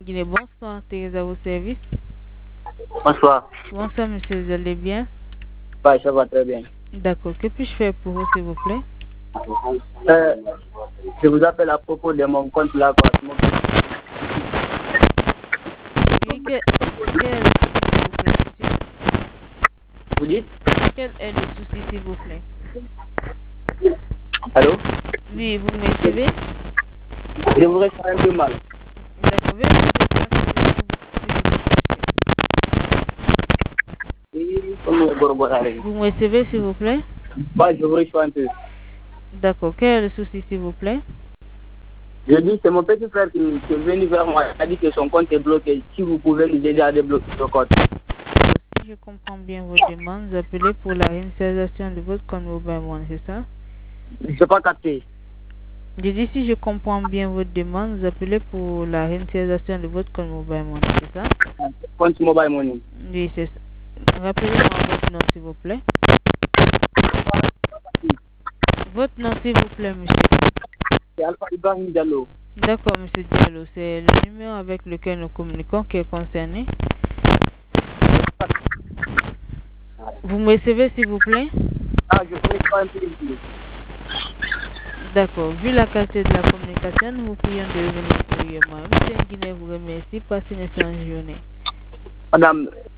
Guinée, bonsoir, Thérèse à vos services. Bonsoir. Bonsoir, monsieur, vous allez bien? Ouais, ça va très bien. D'accord, que puis-je faire pour vous, s'il vous plaît? Je vous appelle à propos de mon compte là. Oui, quel est le souci, s'il vous plaît, monsieur? Vous dites? Quel est le souci, s'il vous plaît? Allô? Oui, vous me recevez? Je vous reçois un peu mal. D'accord, veuillez vous déplacer, vous me recevez, s'il vous plaît? Ouais, je vous reçois un peu. D'accord, quel est le souci, s'il vous plaît? Je dis, c'est mon petit frère qui est venu vers moi. Il a dit que son compte est bloqué. Si vous pouvez nous aider à débloquer le compte. Si je comprends bien vos demandes, vous appelez pour la réinitialisation de votre compte Mobile Money, c'est ça? Je ne sais pas capter. Je dis, si je comprends bien votre demande, vous appelez pour la réinitialisation de votre compte Mobile Money, c'est ça? Compte Mobile Money. Oui, c'est ça. Rappelez-moi votre nom, s'il vous plaît. Votre nom, s'il vous plaît, monsieur. C'est Alpha Ibrahim Diallo. D'accord, monsieur Diallo. C'est le numéro avec lequel nous communiquons qui est concerné. Vous me recevez, s'il vous plaît? Ah, je vous reçois un peu ici. D'accord. Vu la qualité de la communication, nous vous prions de revenir ultérieurement. Monsieur Guinée vous remercie. Passez une excellente journée. Madame,